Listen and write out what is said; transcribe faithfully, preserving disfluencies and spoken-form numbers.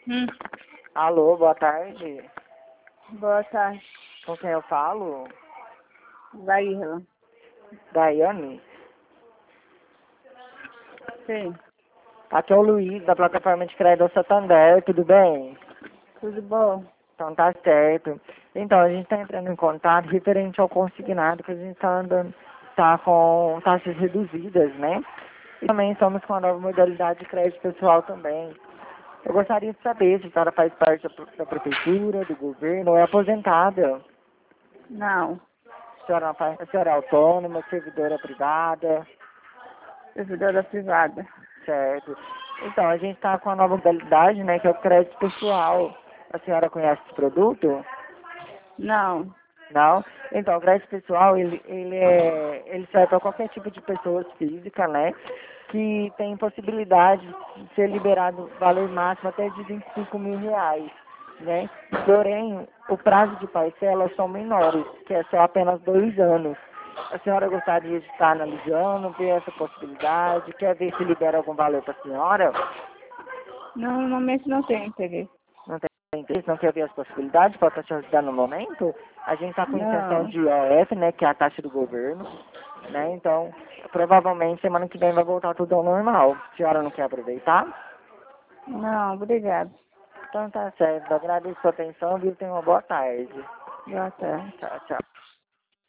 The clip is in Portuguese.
Hum, Alô, boa tarde. boa tarde. Com quem eu falo? Laíla. Daiane? Sim, Aqui é o Luiz, da plataforma de crédito Santander, tudo bem? tudo bom? Então tá certo. Então, a gente tá entrando em contato referente ao consignado, que a gente tá andando, tá com taxas reduzidas, né? E também estamos com a nova modalidade de crédito pessoal também. Eu gostaria de saber se a senhora faz parte da, pro- da prefeitura, do governo, ou é aposentada. Não, A senhora, faz, a senhora é autônoma, servidora privada. servidora privada. Certo. Então, a gente está com a nova modalidade, né, que é o crédito pessoal. A senhora conhece esse produto? Não, Não? Então, o crédito pessoal, ele, ele, é, ele serve para qualquer tipo de pessoa física, né, que tem possibilidade de ser liberado valor máximo até de vinte e cinco mil reais, né? Porém, o prazo de parcelas são menores, que é só apenas dois anos. A senhora gostaria de estar analisando, ver essa possibilidade, quer ver se libera algum valor para a senhora? não, normalmente não tenho interesse. Não tem interesse, não quer ver as possibilidades, pode te ajudar no momento? A gente está com isenção Não, de I O F, né, que é a taxa do governo, né? Então, provavelmente semana que vem vai voltar tudo ao normal. A senhora não quer aproveitar? não, obrigado. Então tá certo, agradeço a sua atenção, viu? Tenha uma boa tarde. Boa tarde. Tchau, tchau.